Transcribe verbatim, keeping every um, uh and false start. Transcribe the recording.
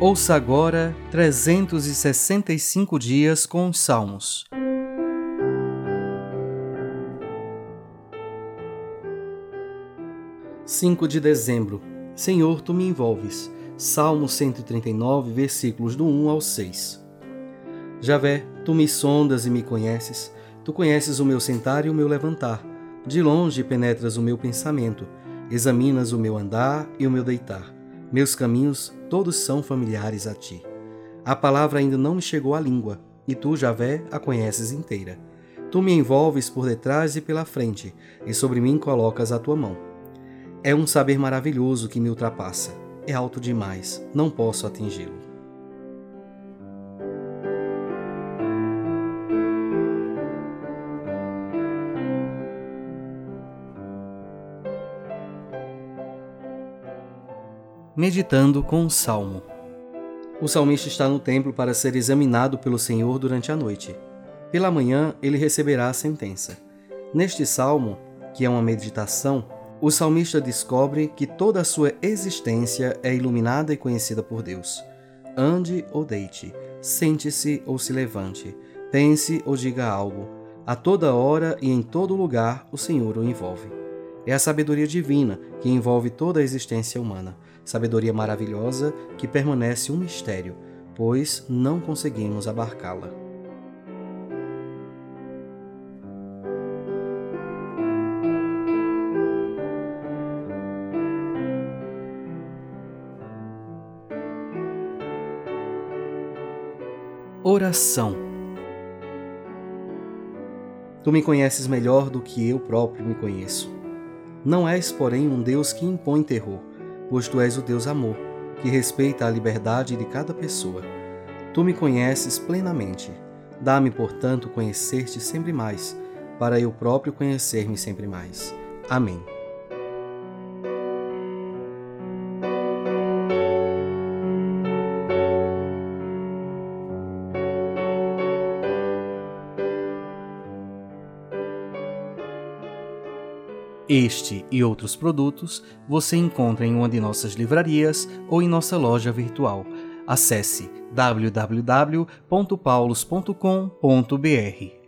Ouça agora trezentos e sessenta e cinco dias com os Salmos. cinco de dezembro. Senhor, Tu me envolves. Salmo cento e trinta e nove, versículos do um ao seis. Javé, Tu me sondas e me conheces. Tu conheces o meu sentar e o meu levantar. De longe penetras o meu pensamento. Examinas o meu andar e o meu deitar. Meus caminhos todos são familiares a Ti. A palavra ainda não me chegou à língua, e Tu, Javé, a conheces inteira. Tu me envolves por detrás e pela frente, e sobre mim colocas a Tua mão. É um saber maravilhoso que me ultrapassa. É alto demais, não posso atingi-lo. Meditando com o Salmo. O salmista está no templo para ser examinado pelo Senhor durante a noite. Pela manhã, ele receberá a sentença. Neste salmo, que é uma meditação, o salmista descobre que toda a sua existência é iluminada e conhecida por Deus. Ande ou deite, sente-se ou se levante, pense ou diga algo. A toda hora e em todo lugar o Senhor o envolve. É a sabedoria divina que envolve toda a existência humana. Sabedoria maravilhosa que permanece um mistério, pois não conseguimos abarcá-la. Oração. Tu me conheces melhor do que eu próprio me conheço. Não és, porém, um Deus que impõe terror, pois Tu és o Deus amor, que respeita a liberdade de cada pessoa. Tu me conheces plenamente. Dá-me, portanto, conhecer-te sempre mais, para eu próprio conhecer-me sempre mais. Amém. Este e outros produtos você encontra em uma de nossas livrarias ou em nossa loja virtual. Acesse w w w ponto paulos ponto com ponto b r.